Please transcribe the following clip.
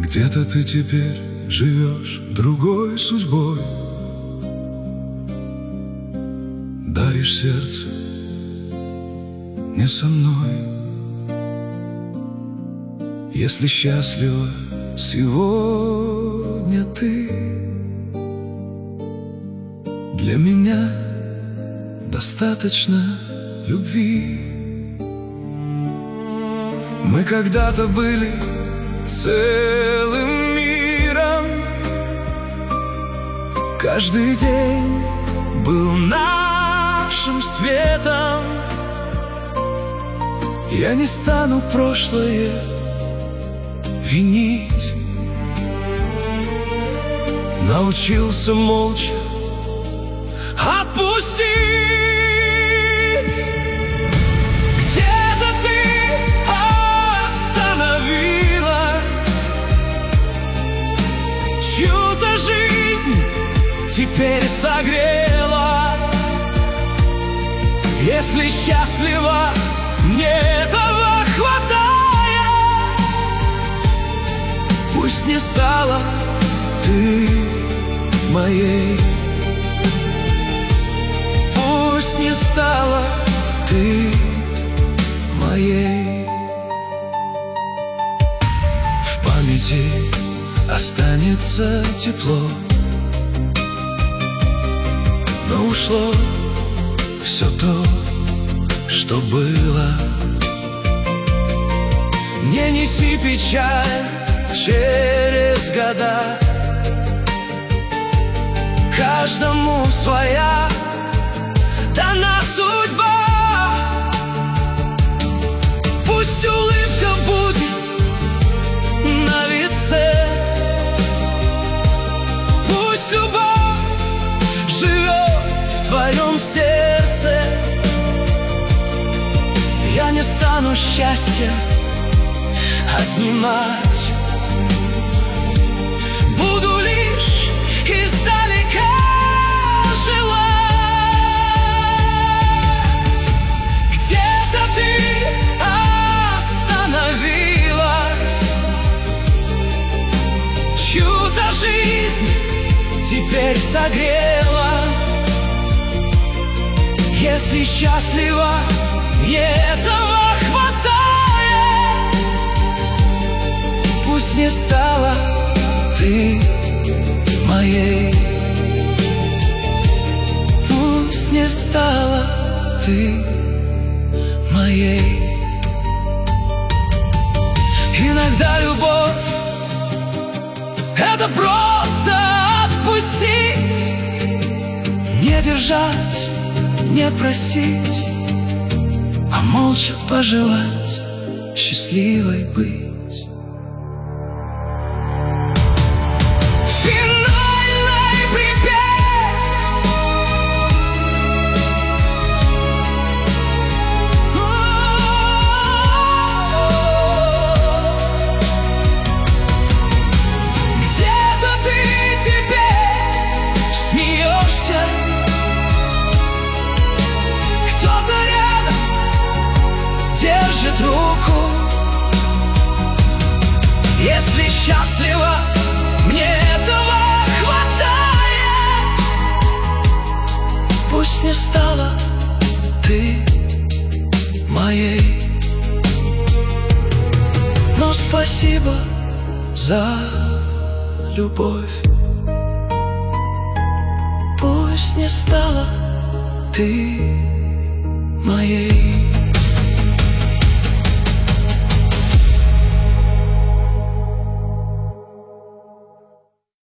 Где-то ты теперь живешь другой судьбой, даришь сердце не со мной. Если счастлива сегодня ты, для меня достаточно любви. Мы когда-то были целым миром, каждый день был нашим светом. Я не стану прошлое винить, научился молча отпустить. Где-то ты остановилась, чью-то жизнь теперь согрела. Если счастлива, мне этого хватает. Пусть не стала ты моей, пусть не стала ты моей. В памяти останется тепло, но ушло все то, что было. Не неси печаль через года, каждому своя дана судьба. Пусть улыбка будет на лице, пусть любовь живет в твоем сердце. Я не стану счастья отнимать, буду лишь издалека желать. Где-то ты остановилась, чью-то жизнь теперь согрела. Если счастлива, мне этого хватает. Пусть не стала ты моей, пусть не стала ты моей. Иногда любовь — это просто отпустить, не держать, не просить, а молча пожелать счастливой быть. Руку. Если счастлива, мне этого хватает. Пусть не стала ты моей, но спасибо за любовь. Пусть не стала ты моей.